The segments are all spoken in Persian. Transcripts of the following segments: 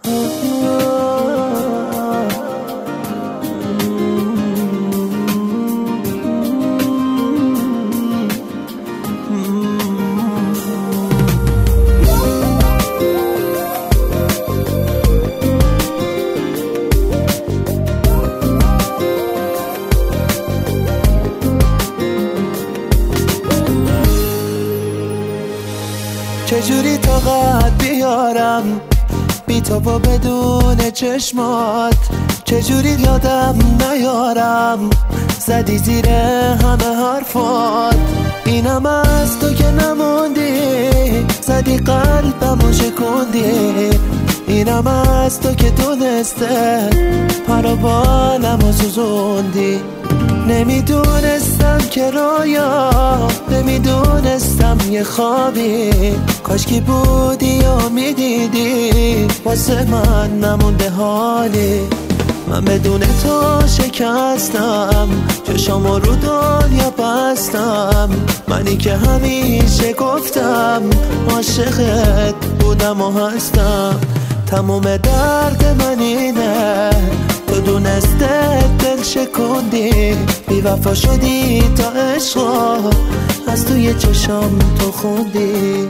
چجوری طاقت بیارم بی تو و بدون چشمات، چجوری یادم نیارم زدی زیر همه حرفات. اینم از تو که نموندی، زدی قلبمو شکوندی. اینم از تو که دونسته پر و بالمو سوزوندی. نمیدونستم که رویا، نمیدونستم یه خوابی. کاشکی بودی و میدیدی واسه من نمونده حالی. من بدون تو شکستم، چشامو رو دنیا بستم. منی که همیشه گفتم عاشقت بودم و هستم. تموم درد من اینه تو دونسته دل شکوندی. بی وفا شدی تا عشقا از توی چشام تو خوندی.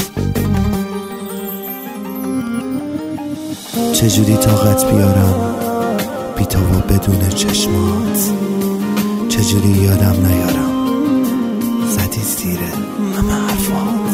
چجوری طاقت بیارم بی تو و بدون چشمات، چجوری یادم نیارم زدی زیر همه حرفات.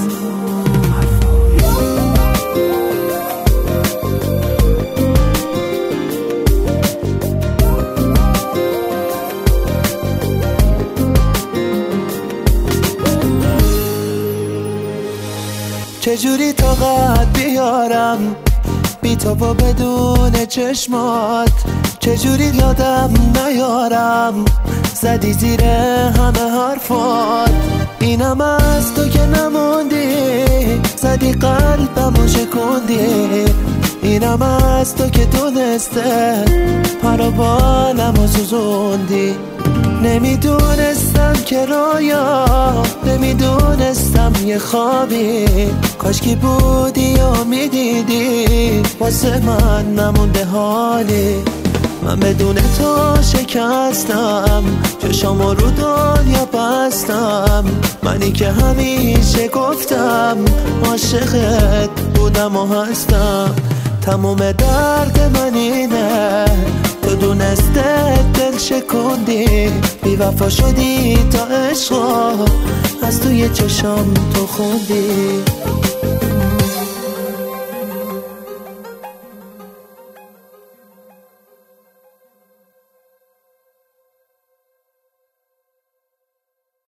چجوری طاقت بیارم بی تو و بدون چشمات، چجوری یادم نیارم زدی زیر همه حرفات. اینم از تو که نموندی، زدی قلبمو شکوندی. اینم از تو که دونسته پر و بالمو سوزوندی. نمیدونستم که رویا، نمیدونستم یه خوابی. کاشکی بودی و میدیدی واسه من نمونده حالی. من بدون تو شکستم، چشامو رو دنیا بستم. منی که همیشه گفتم عاشقت بودم و هستم. تموم درد من اینه تو دونسته دل شکوندی. بی وفا شدی تا عشقا از توی چشام تو خوندی.